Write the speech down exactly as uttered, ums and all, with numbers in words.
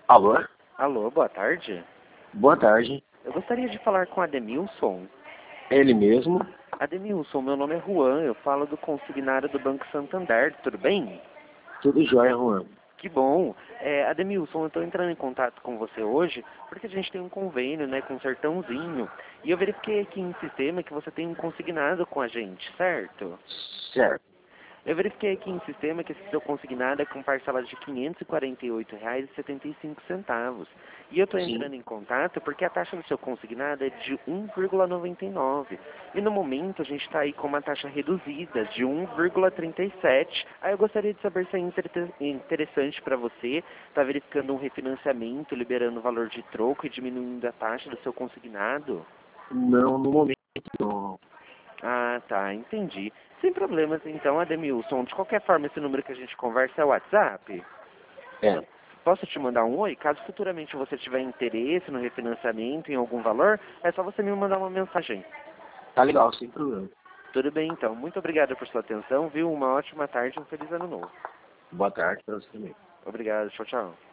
Alô? Alô, boa tarde. Boa tarde. Eu gostaria de falar com Ademilson. Ele mesmo? Ademilson, meu nome é Juan, eu falo do consignário do Banco Santander, tudo bem? Tudo jóia, Juan. Que bom. É, Ademilson, eu estou entrando em contato com você hoje porque a gente tem um convênio, né, com o Sertãozinho. E eu verifiquei aqui em sistema que você tem um consignado com a gente, certo? Certo. Eu verifiquei aqui em sistema que esse seu consignado é com parcelas de quinhentos e quarenta e oito reais e setenta e cinco centavos. E eu estou entrando Sim. em contato porque a taxa do seu consignado é de um vírgula noventa e nove. E no momento a gente está aí com uma taxa reduzida de um vírgula trinta e sete. Aí eu gostaria de saber se é inter- interessante para você estar verificando um refinanciamento, liberando o valor de troco e diminuindo a taxa do seu consignado. Não, no momento não. Ah, tá, entendi. Sem problemas então, Ademilson. De qualquer forma, esse número que a gente conversa é o WhatsApp. É. Posso te mandar um oi? Caso futuramente você tiver interesse no refinanciamento em algum valor, é só você me mandar uma mensagem. Tá legal, sem problema. Tudo bem então. Muito obrigado por sua atenção, viu? Uma ótima tarde e um feliz ano novo. Boa tarde pra você também. Obrigado. Tchau, tchau.